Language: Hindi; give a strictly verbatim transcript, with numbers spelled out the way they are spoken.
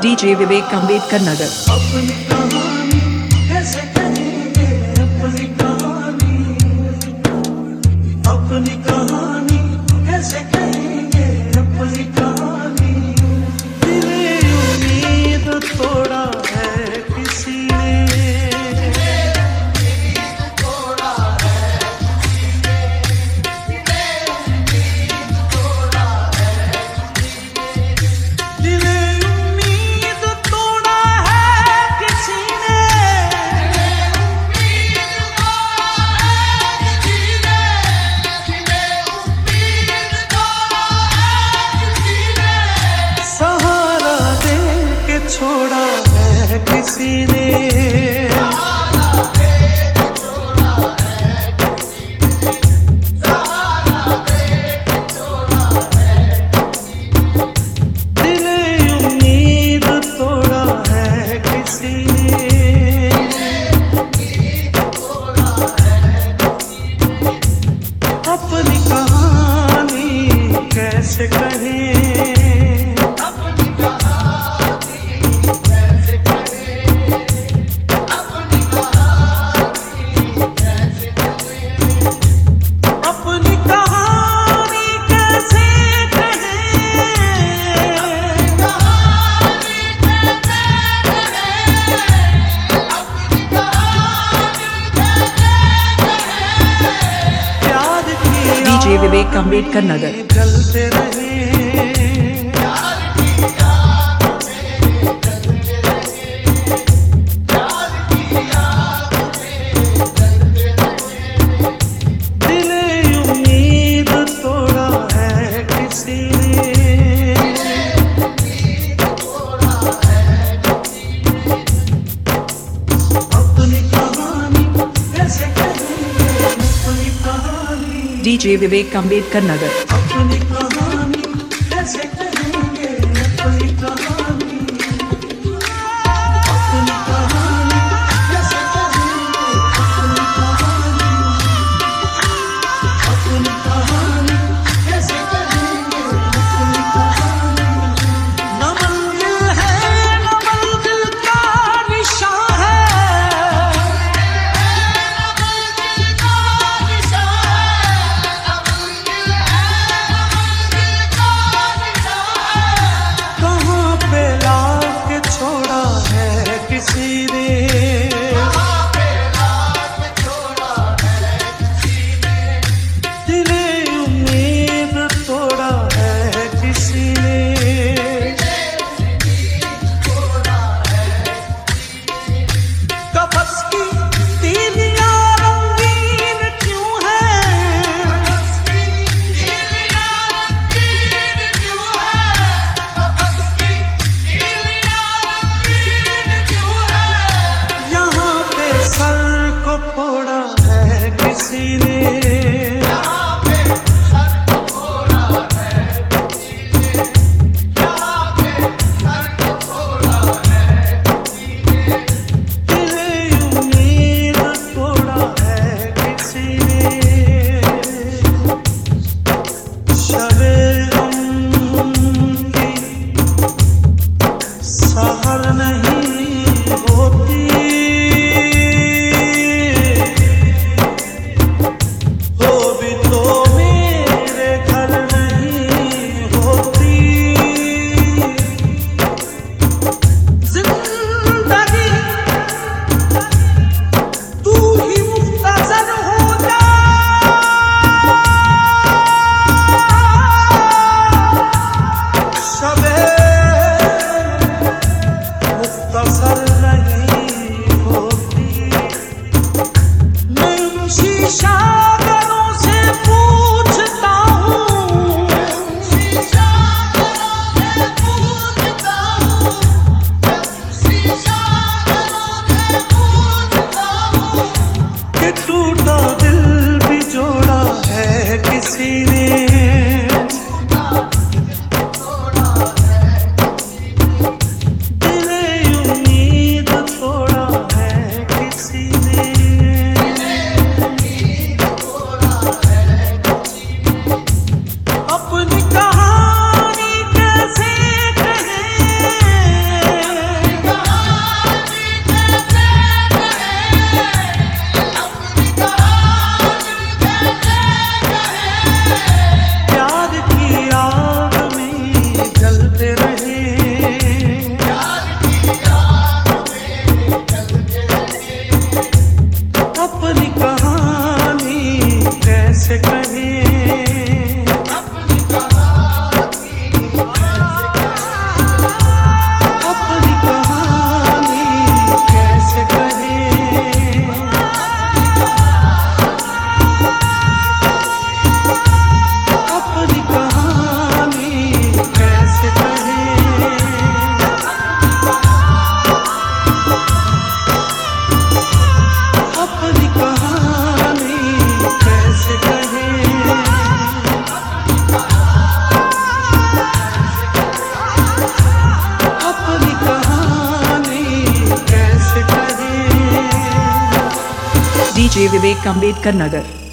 डीजे विवेक अम्बेडकर नगर। अपनी कहानी कैसे कहेंगे, अपनी कहानी अपनी कहानी कैसे कहेंगे, अपनी कहानी। दिले उम्मीद तोड़ा है किसी ने, छोड़ा है किसी ने, दिले उम्मीद तोड़ा है किसी ने। अपनी कहानी कैसे कहें, डीजे विवेक अम्बेडकर नगर। जलते रहे दिले उम्मीद तोड़ा है किसी ने। अपनी कहानी कैसे कहेंगे, अपनी कहानी डीजे विवेक अम्बेडकर नगर। अपनी कहानी कैसे कहेंगे, अपनी कहानी अपनी कहानी कैसे कहेंगे, अपनी कहानी अपनी कहानी कैसे कहेंगे, अपनी कहानी। न मंजिल है न मंजिल का निशान है, छोड़ा है किसी ने, दिले उम्मीद तोड़ा है किसी ने। कफस की तीलियां रंगीन क्यों है, सर को फोड़ा है किसी ने। दिले उम्मीद तोड़ा है किसी ने। शबे गम की सहर नहीं होती, टूटा दिल भी जोड़ा है किसी ने। दिले उम्मीद तोड़ा है किसी ने। डीजे विवेक अम्बेडकर नगर।